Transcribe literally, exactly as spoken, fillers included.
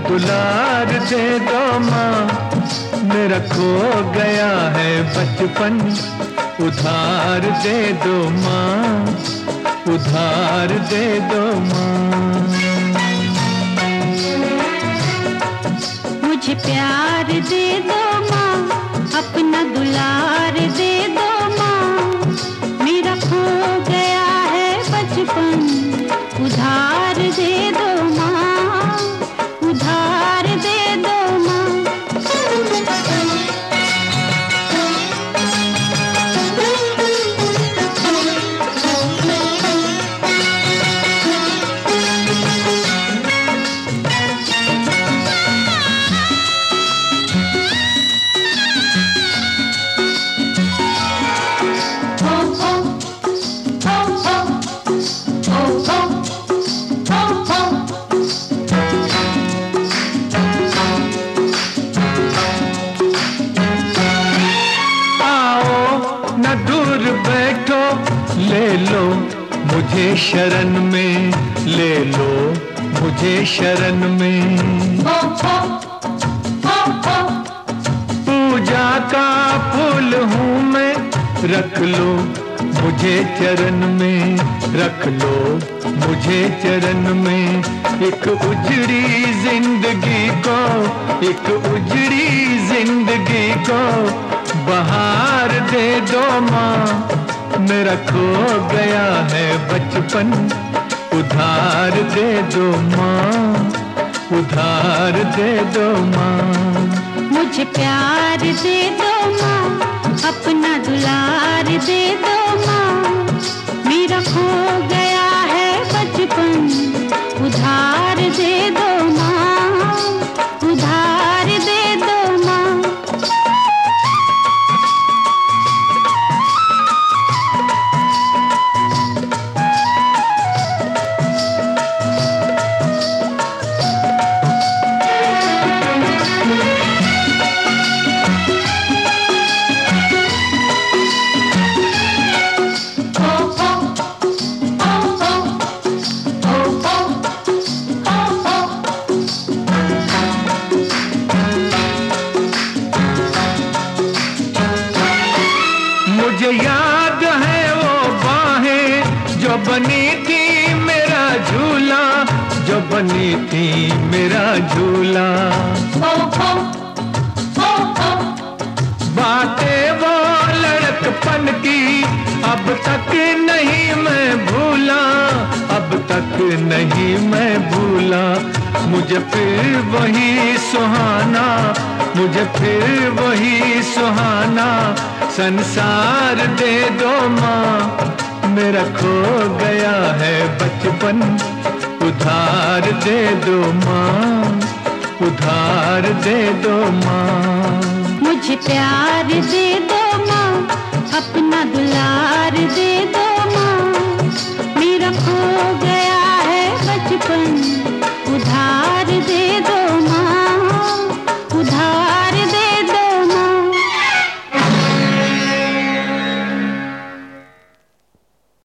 दुलार दे दो माँ, मेरा खो गया है बचपन, उधार दे दो माँ, उधार दे दो माँ। मुझे प्यार दे दो माँ, अपना दुलार दे दो माँ, मेरा खो गया है बचपन, उधार दे दो माँ, उधार दे दो माँ। बैठो ले लो मुझे शरण में, ले लो मुझे शरण में। पूजा का फूल हूँ मैं, रख लो मुझे चरण में, रख लो मुझे चरण में। एक उजड़ी जिंदगी को, एक उजड़ी जिंदगी को बहार दे दो माँ, मेरा खो गया है बचपन, उधार दे दो माँ, उधार दे दो माँ। मुझे प्यार दे दो माँ, अपना दुलार दे दो माँ, मेरा खो गया है बचपन, उधार दे दो माँ, उधार दे दो माँ। मुझे याद है वो बाहें जो बनी थी मेरा झूला, जो बनी थी मेरा झूला। बातें वो लड़कपन की अब तक नहीं मैं भूला, अब तक नहीं मैं भूला। मुझे फिर वही सुहाना, मुझे फिर वही सुहाना संसार दे दो माँ, मेरा खो गया है बचपन, उधार दे दो माँ, उधार दे दो माँ। मुझे प्यार दे दो माँ, अपना दुलार दे दो माँ, मेरा खो गया है बचपन, उधार दे दो।